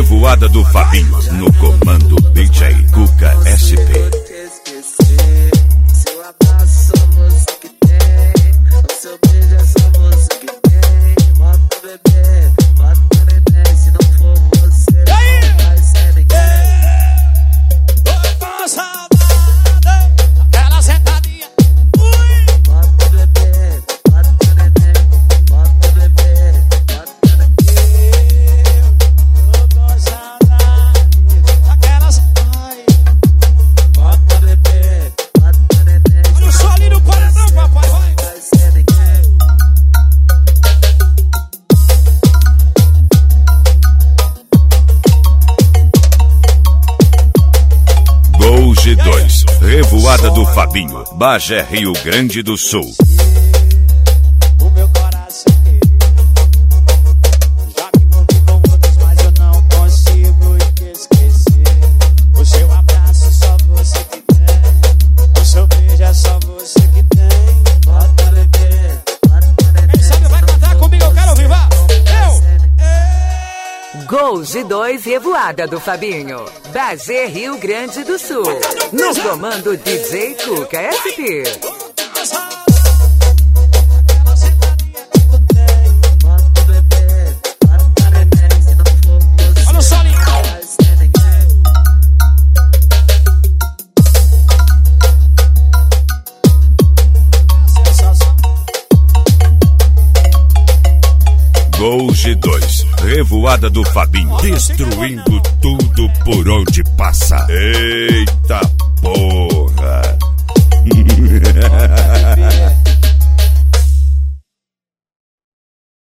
Revoada do Fabinho, no comando DJ Cuca SP. Seu abraço só você que tem, o seu beijo é só você que tem. Bota bebê, bota neném, se não for você, não vai ser ninguém. Tô com saudade, aquela sentadinha. Bota bebê, bota neném, bota bebê, bota neném. Tô com saudade, aquela sentadinha. Bota bebê, bota neném. Olha o sol ali no paredão, papai, vai. Vai ser ninguém. Gol G2, Revoada do Fabinho, Bagé, Rio Grande do Sul. O meu coração já me envolvi com outros, mas eu não consigo te esquecer. O seu abraço só você que tem, o seu beijo é só você que tem. Bota bebê, bota neném. Quem sabe vai cantar comigo, eu quero ouvir, vá. Gol G2 Revoada do Fabinho, Bagé, Rio Grande do Sul. No comando DJ Cuca SP. Bota bebê, bota neném, se não for você, Olha o solinho. vai ser ninguém. Gol G2, Revoada do Fabinho, destruindo tudo por onde passa. Eita porra!